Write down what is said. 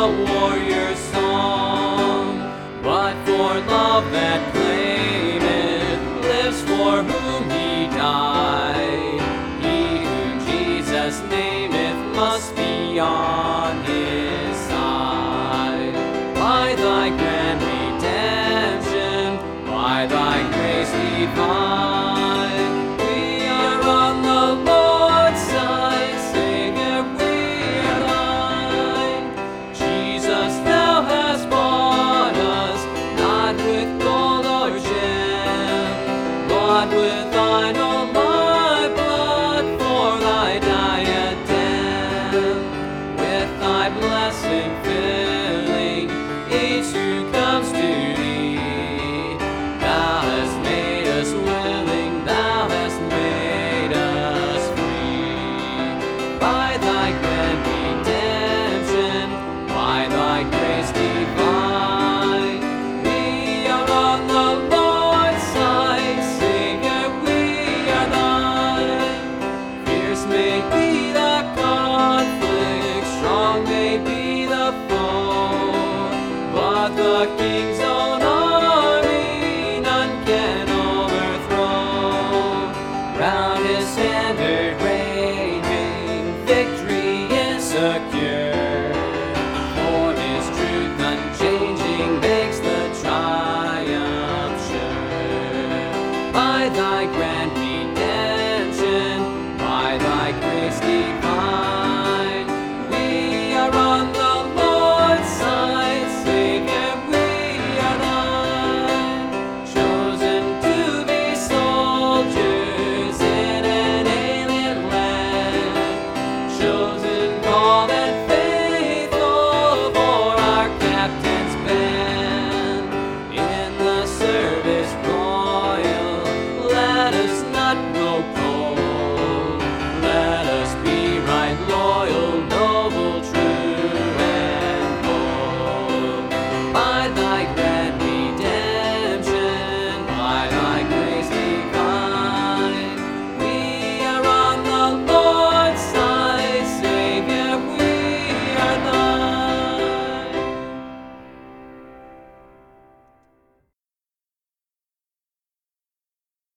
warrior's song, but for love that claimeth, lives for whom he died. He whom Jesus nameth must be on his side. By thy grand redemption, by thy grace divine, we are on the Lord's side, Savior, we are thine. Jesus, thou hast bought us, not with gold or gem, bought with thine own life blood for thy diadem. With thy blessing filling each who comes to thee, thou hast made us willing, thou hast made us free. By thy grand redemption, by thy grace divine, we are on the Lord's side, Savior, we are thine. Fierce may be the conflict, strong may be the foe, but the King's